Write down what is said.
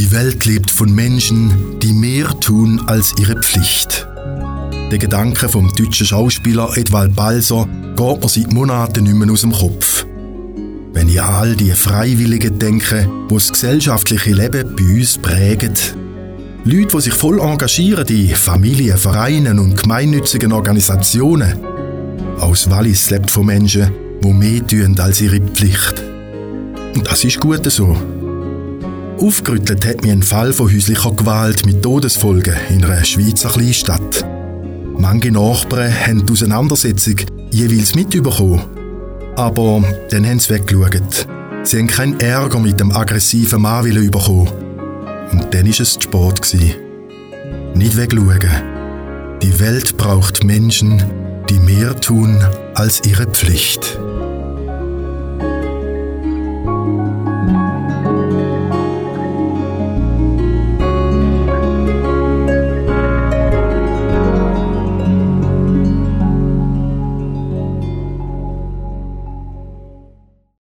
Die Welt lebt von Menschen, die mehr tun als ihre Pflicht. Der Gedanke vom deutschen Schauspieler Edvald Balser geht mir seit Monaten nicht mehr aus dem Kopf. Wenn ich an all die Freiwilligen denke, die das gesellschaftliche Leben bei uns prägen. Leute, die sich voll engagieren in Familien, Vereinen und gemeinnützigen Organisationen. Aus Wallis lebt von Menschen, die mehr tun als ihre Pflicht. Und das ist gut so. Aufgerüttelt hat mich ein Fall von häuslicher Gewalt mit Todesfolgen in einer Schweizer Kleinstadt. Manche Nachbarn haben die Auseinandersetzung jeweils mitbekommen. Aber dann haben sie weggeschaut. Sie haben keinen Ärger mit dem aggressiven Mann bekommen. Und dann war es zu spät. Nicht wegschauen. Die Welt braucht Menschen, die mehr tun als ihre Pflicht.